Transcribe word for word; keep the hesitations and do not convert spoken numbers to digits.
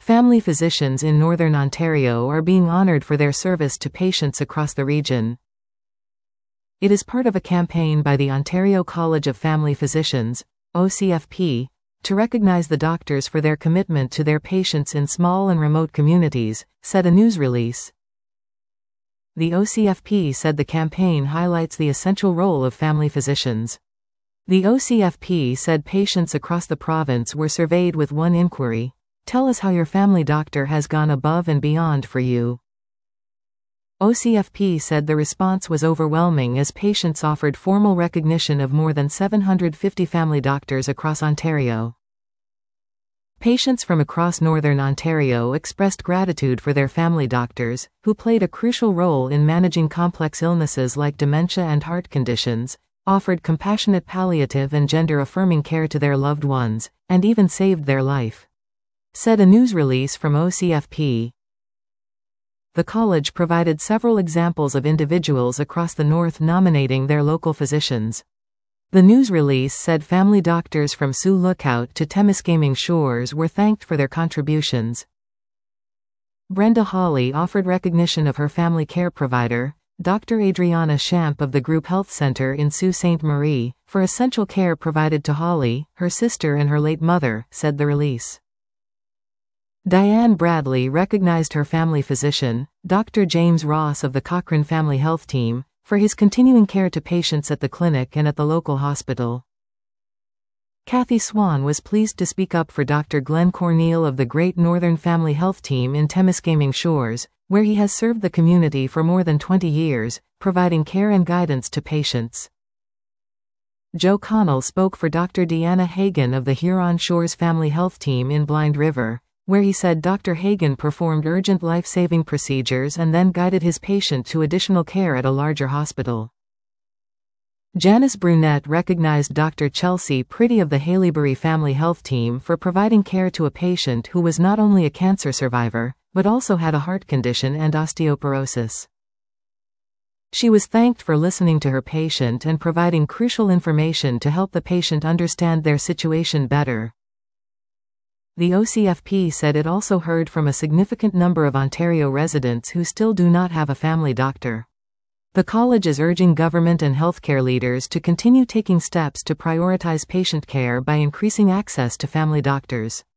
Family physicians in Northern Ontario are being honoured for their service to patients across the region. It is part of a campaign by the Ontario College of Family Physicians, O C F P, to recognise the doctors for their commitment to their patients in small and remote communities, said a news release. The O C F P said the campaign highlights the essential role of family physicians. The O C F P said patients across the province were surveyed with one inquiry: "Tell us how your family doctor has gone above and beyond for you." O C F P said the response was overwhelming as patients offered formal recognition of more than seven hundred fifty family doctors across Ontario. Patients from across Northern Ontario expressed gratitude for their family doctors, who played a crucial role in managing complex illnesses like dementia and heart conditions, offered compassionate palliative and gender-affirming care to their loved ones, and even saved their life, said a news release from O C F P. The college provided several examples of individuals across the north nominating their local physicians. The news release said family doctors from Sioux Lookout to Temiskaming Shores were thanked for their contributions. Brenda Hawley offered recognition of her family care provider, Doctor Adriana Champ of the Group Health Centre in Sault Ste. Marie, for essential care provided to Hawley, her sister and her late mother, said the release. Diane Bradley recognized her family physician, Doctor James Ross of the Cochrane Family Health Team, for his continuing care to patients at the clinic and at the local hospital. Kathy Swan was pleased to speak up for Doctor Glenn Corneal of the Great Northern Family Health Team in Temiskaming Shores, where he has served the community for more than twenty years, providing care and guidance to patients. Joe Connell spoke for Doctor Deanna Hagan of the Huron Shores Family Health Team in Blind River, where he said Doctor Hagan performed urgent life-saving procedures and then guided his patient to additional care at a larger hospital. Janice Brunette recognized Doctor Chelsea Pretty of the Haileybury Family Health Team for providing care to a patient who was not only a cancer survivor, but also had a heart condition and osteoporosis. She was thanked for listening to her patient and providing crucial information to help the patient understand their situation better. The O C F P said it also heard from a significant number of Ontario residents who still do not have a family doctor. The college is urging government and healthcare leaders to continue taking steps to prioritize patient care by increasing access to family doctors.